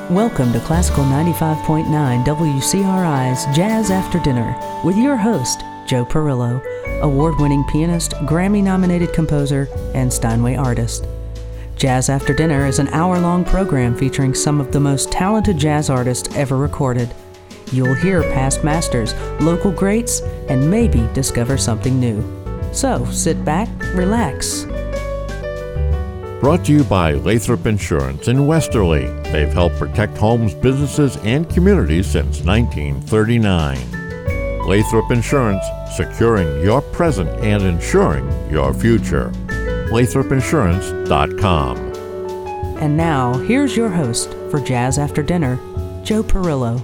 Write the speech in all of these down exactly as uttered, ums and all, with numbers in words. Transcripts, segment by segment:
Welcome to Classical ninety-five point nine W C R I's Jazz After Dinner with your host, Joe Perillo, award-winning pianist, Grammy-nominated composer, and Steinway artist. Jazz After Dinner is an hour-long program featuring some of the most talented jazz artists ever recorded. You'll hear past masters, local greats, and maybe discover something new. So, sit back, relax. Brought to you by Lathrop Insurance in Westerly. They've helped protect homes, businesses, and communities since nineteen thirty-nine. Lathrop Insurance, securing your present and insuring your future. Lathrop Insurance dot com. And now, here's your host for Jazz After Dinner, Joe Perillo.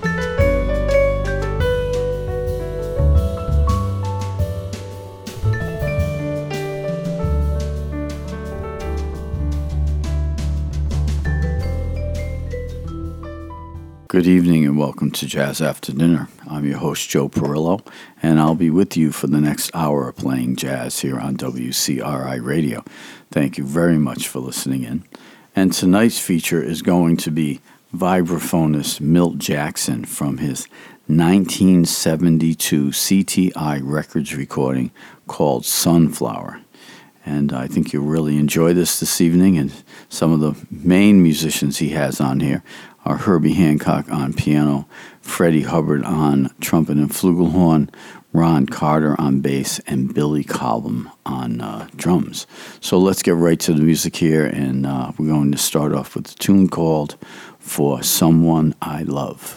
Good evening and welcome to Jazz After Dinner. I'm your host, Joe Perillo, and I'll be with you for the next hour of playing jazz here on W C R I Radio. Thank you very much for listening in. And tonight's feature is going to be vibraphonist Milt Jackson from his nineteen seventy-two C T I Records recording called Sunflower. And I think you'll really enjoy this this evening, and some of the main musicians he has on here are Herbie Hancock on piano, Freddie Hubbard on trumpet and flugelhorn, Ron Carter on bass, and Billy Cobham on uh, drums. So let's get right to the music here, and uh, we're going to start off with a tune called For Someone I Love.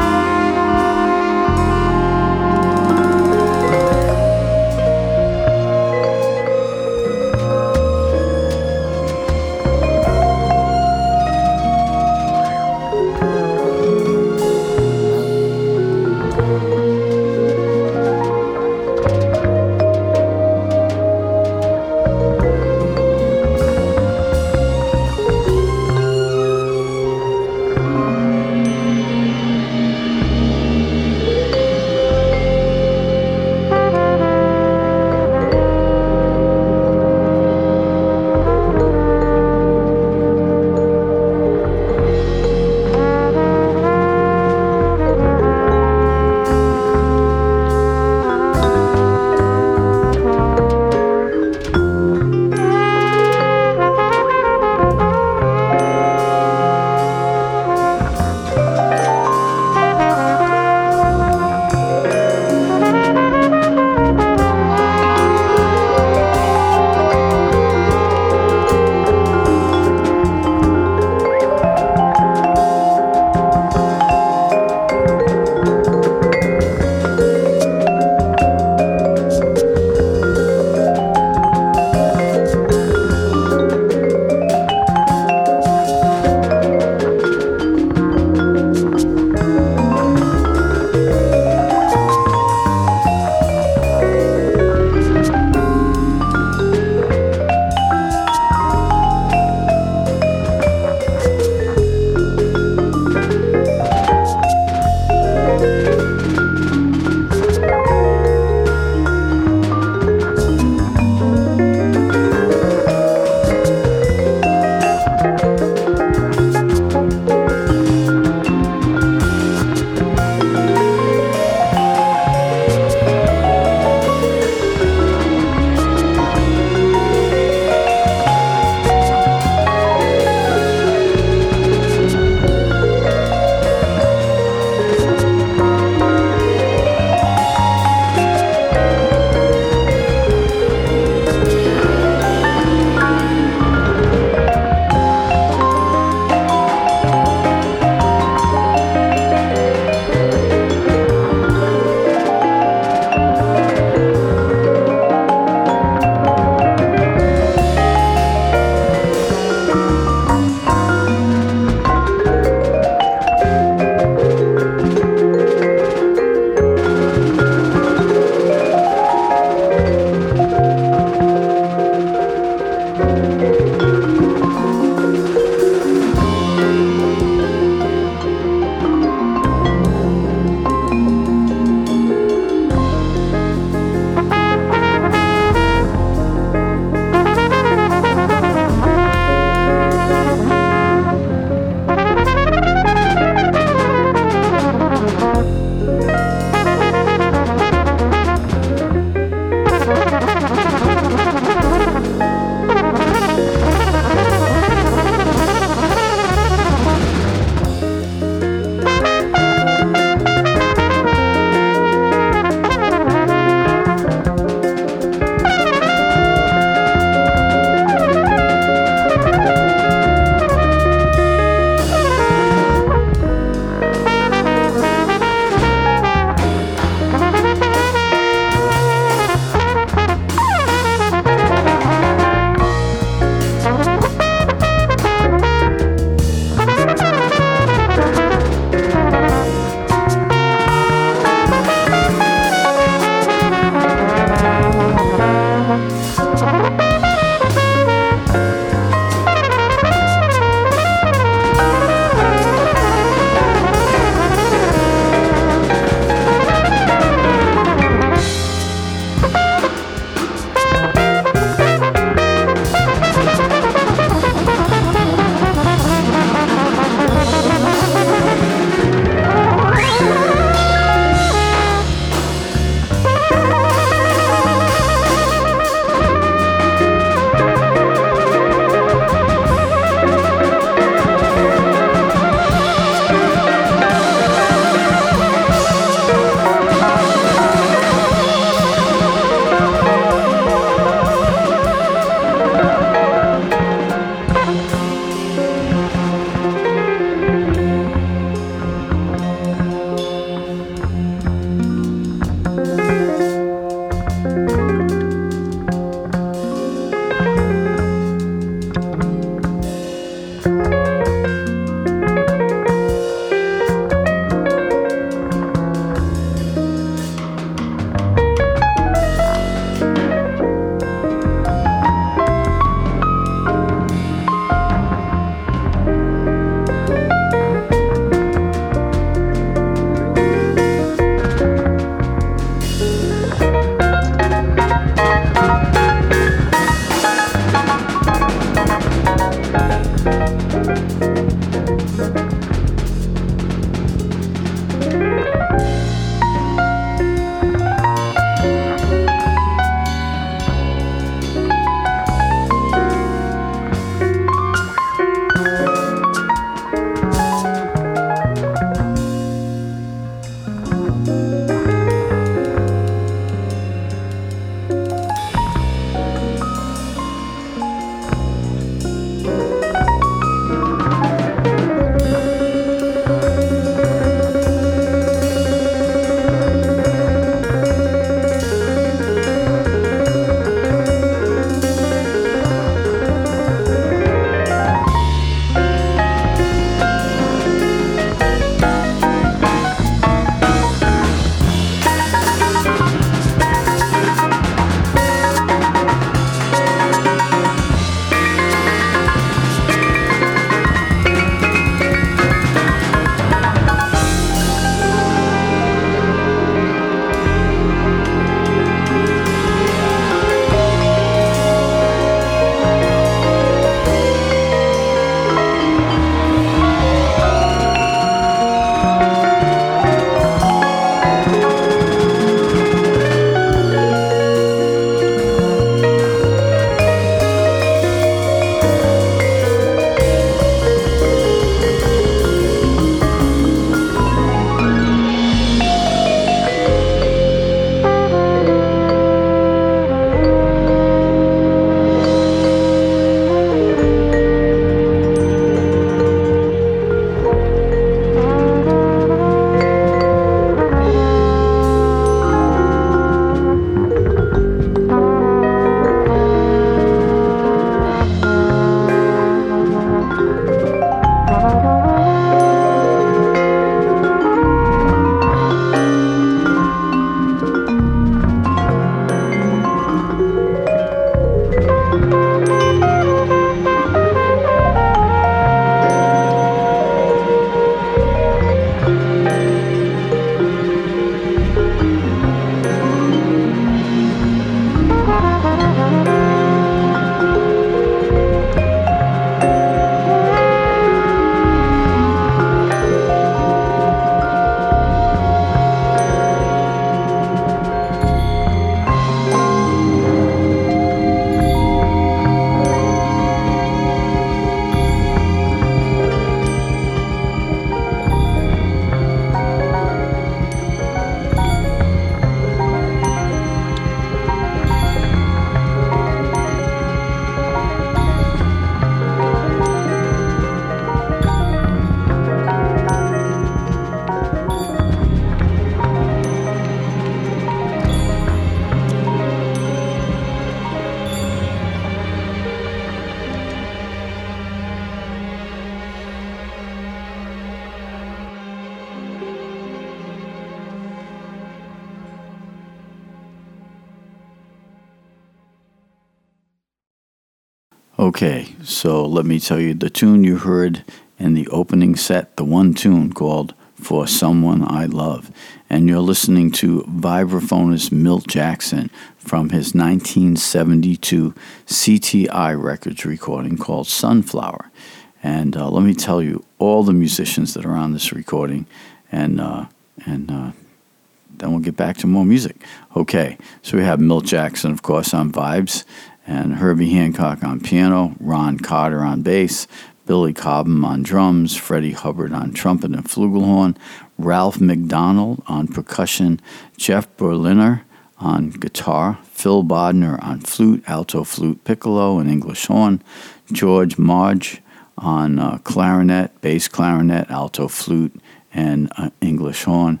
Okay, so let me tell you, the tune you heard in the opening set, the one tune called For Someone I Love. And you're listening to vibraphonist Milt Jackson from his nineteen seventy-two C T I Records recording called Sunflower. And uh, let me tell you, all the musicians that are on this recording, and uh, and uh, then we'll get back to more music. Okay, so we have Milt Jackson, of course, on vibes, and Herbie Hancock on piano, Ron Carter on bass, Billy Cobham on drums, Freddie Hubbard on trumpet and flugelhorn, Ralph McDonald on percussion, Jeff Berliner on guitar, Phil Bodner on flute, alto flute, piccolo, and English horn, George Marge on uh, clarinet, bass clarinet, alto flute, and uh, English horn,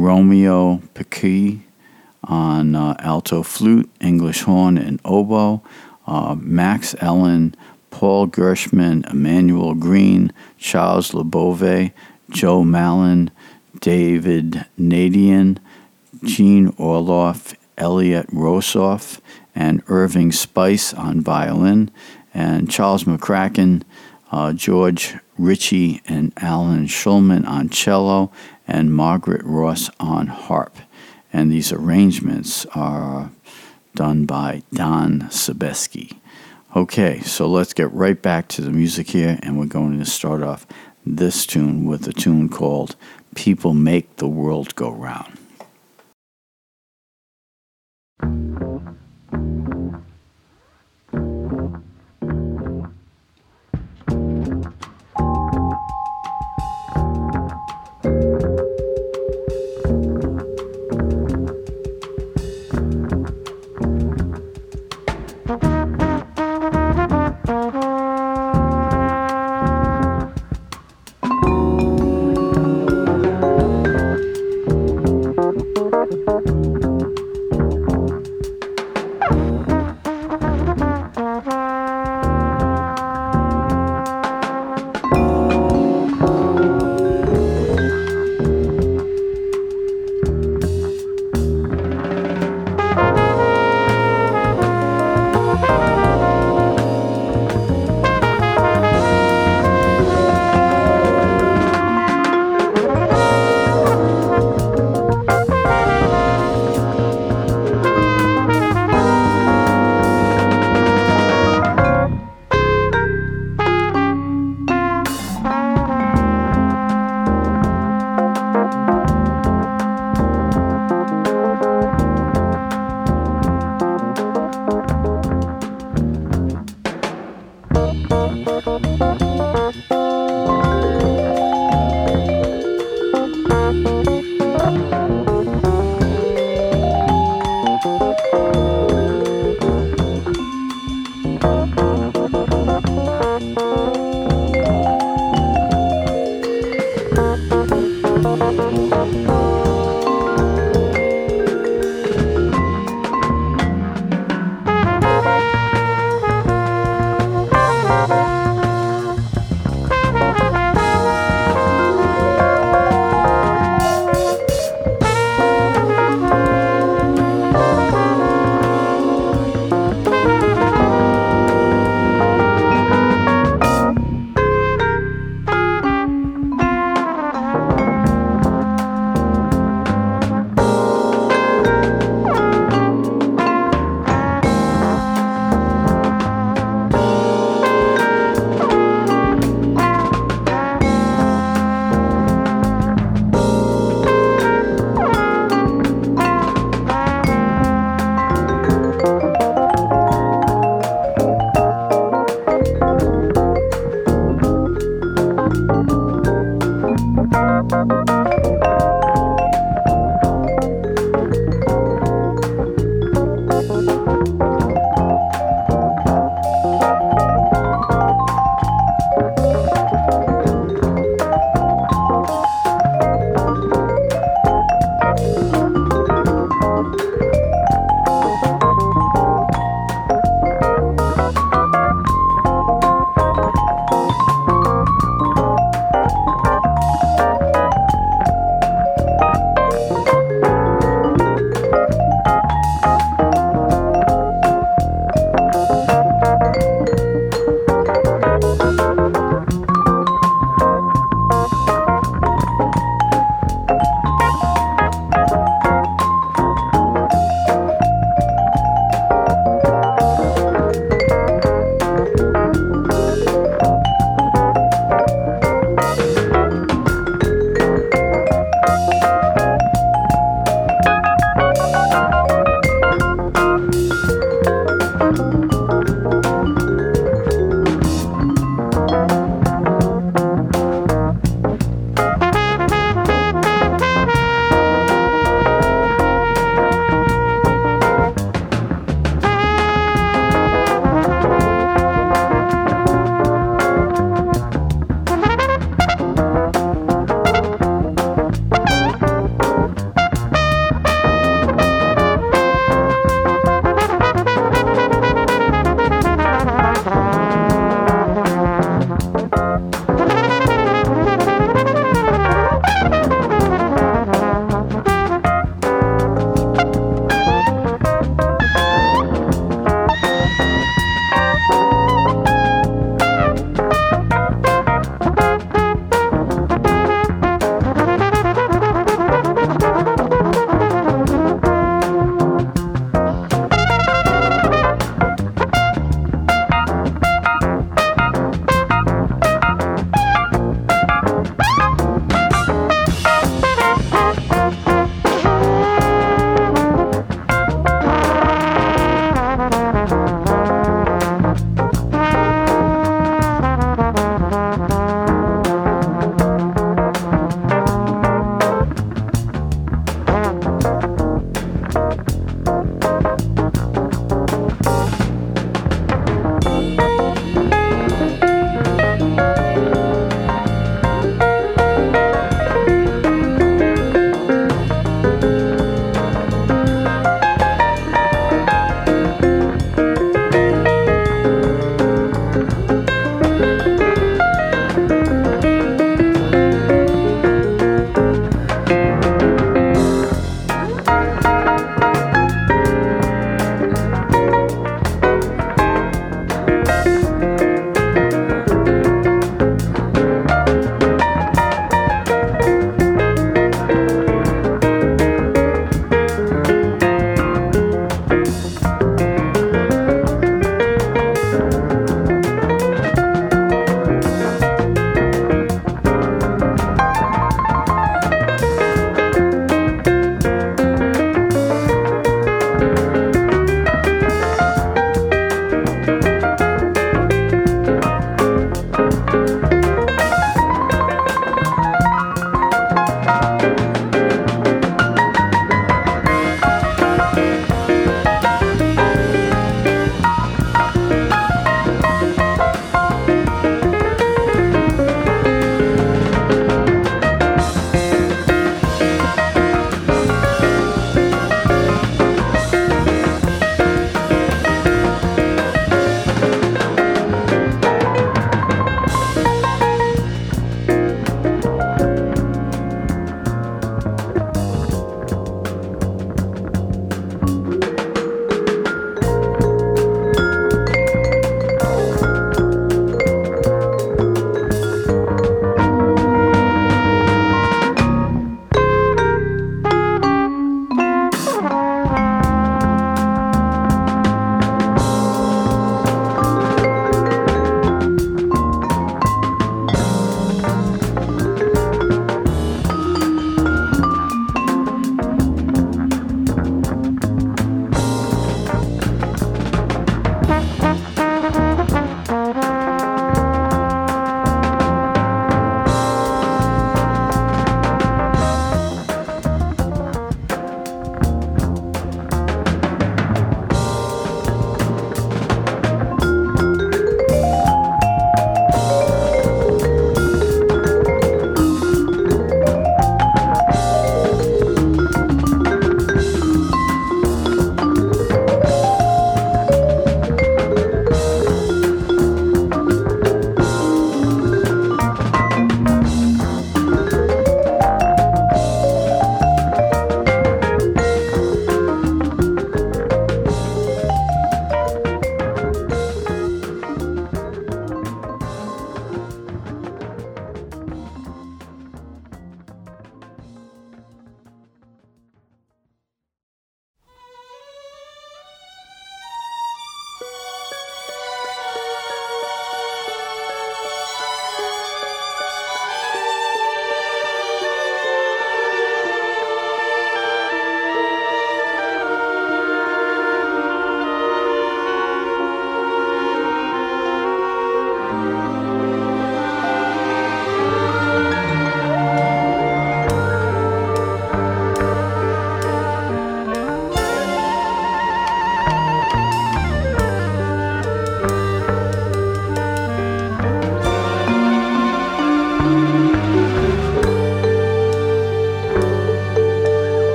Romeo Piquet on uh, alto flute, English horn, and oboe, uh, Max Ellen, Paul Gershman, Emmanuel Green, Charles LeBove, Joe Mallon, David Nadian, Gene Orloff, Elliot Rosoff, and Irving Spice on violin, and Charles McCracken, uh, George Ritchie, and Alan Schulman on cello, and Margaret Ross on harp. And these arrangements are done by Don Sebeski. Okay, so let's get right back to the music here, and we're going to start off this tune with a tune called People Make the World Go Round. Thank you.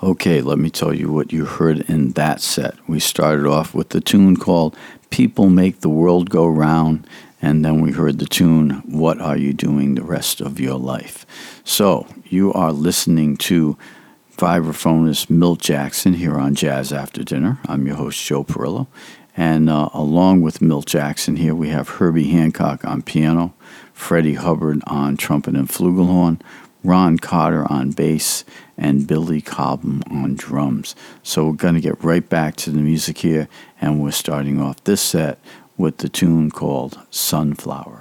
Okay, let me tell you what you heard in that set. We started off with the tune called People Make the World Go Round, and then we heard the tune, What Are You Doing the Rest of Your Life? So, you are listening to vibraphonist Milt Jackson here on Jazz After Dinner. I'm your host, Joe Perillo. And uh, along with Milt Jackson here, we have Herbie Hancock on piano, Freddie Hubbard on trumpet and flugelhorn, Ron Carter on bass, and Billy Cobham on drums. So we're going to get right back to the music here, and we're starting off this set with the tune called Sunflower.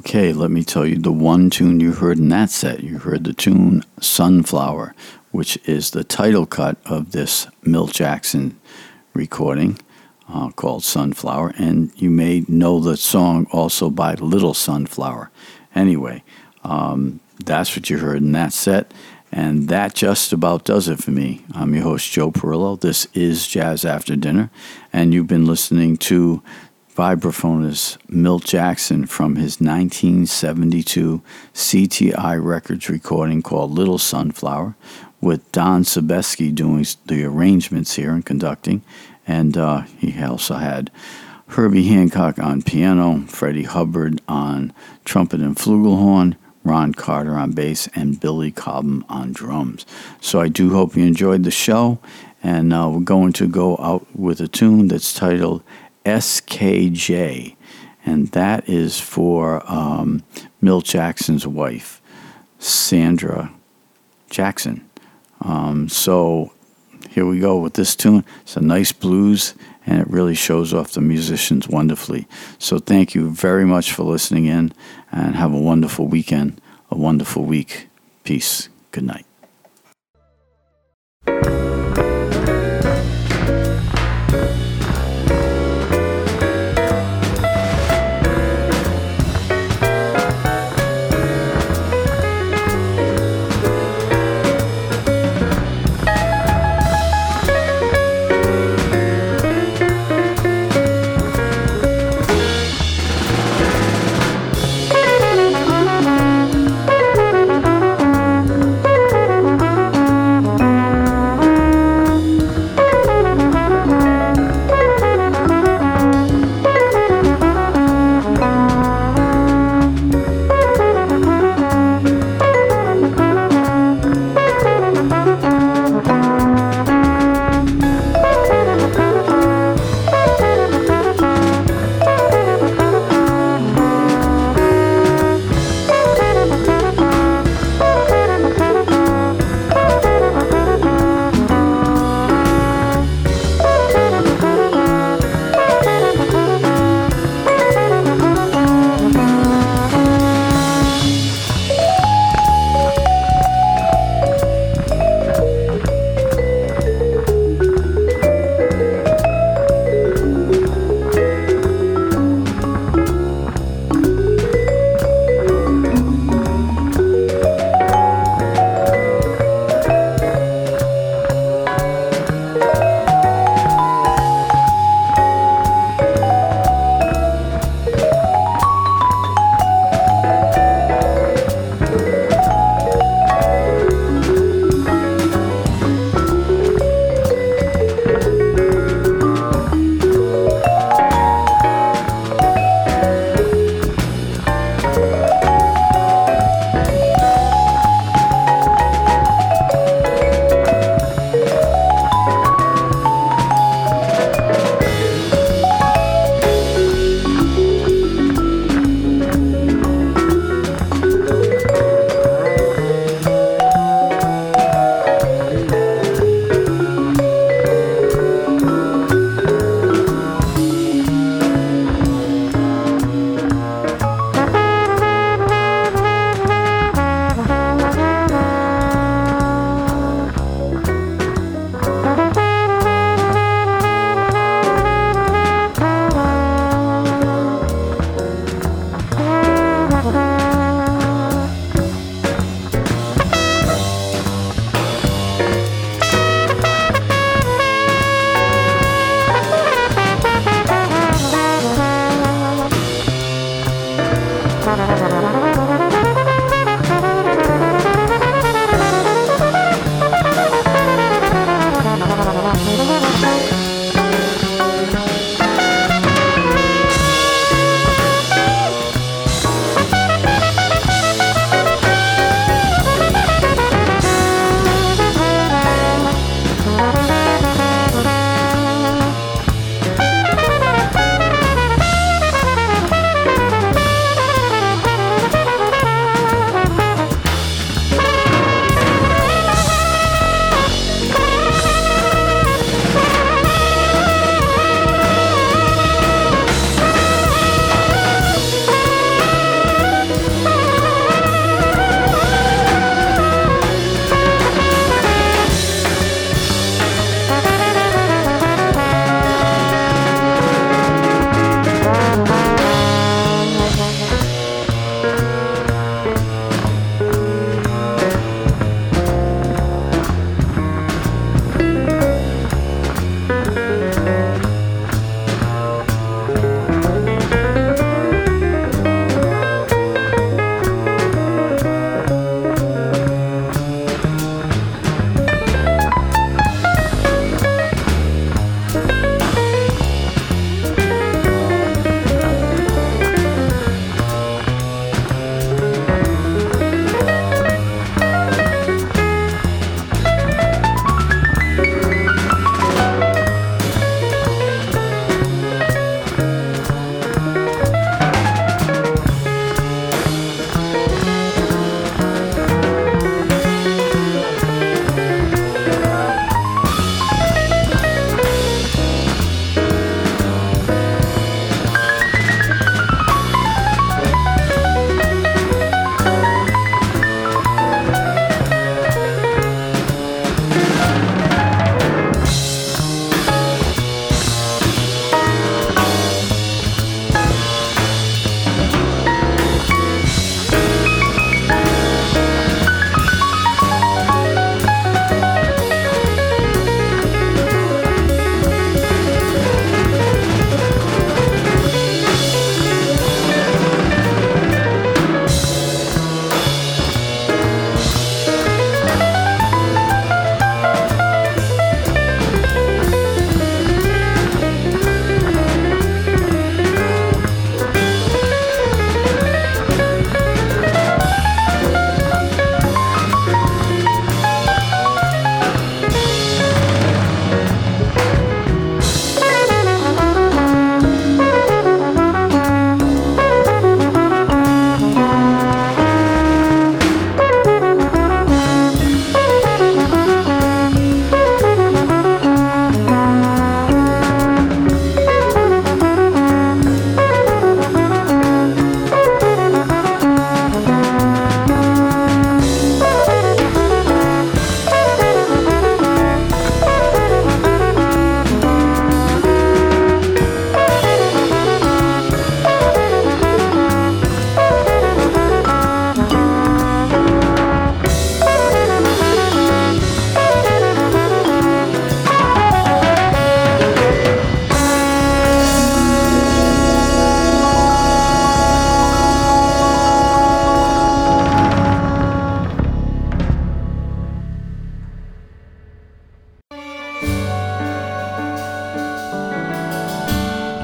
Okay, let me tell you the one tune you heard in that set. You heard the tune Sunflower, which is the title cut of this Milt Jackson recording uh, called Sunflower. And you may know the song also by Little Sunflower. Anyway, um, that's what you heard in that set. And that just about does it for me. I'm your host, Joe Perillo. This is Jazz After Dinner. And you've been listening to vibraphonist Milt Jackson from his nineteen seventy-two C T I Records recording called Little Sunflower, with Don Sebesky doing the arrangements here and conducting. And uh, he also had Herbie Hancock on piano, Freddie Hubbard on trumpet and flugelhorn, Ron Carter on bass, and Billy Cobham on drums. So I do hope you enjoyed the show, and uh, we're going to go out with a tune that's titled S K J, and that is for um, Milt Jackson's wife, Sandra Jackson. Um, so here we go with this tune. It's a nice blues, and it really shows off the musicians wonderfully. So thank you very much for listening in, and have a wonderful weekend, a wonderful week. Peace. Good night.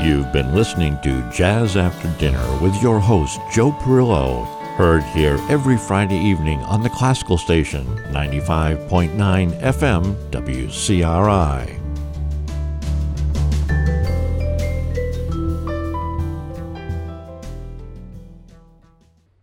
You've been listening to Jazz After Dinner with your host, Joe Perillo, heard here every Friday evening on the classical station, ninety-five point nine F M W C R I.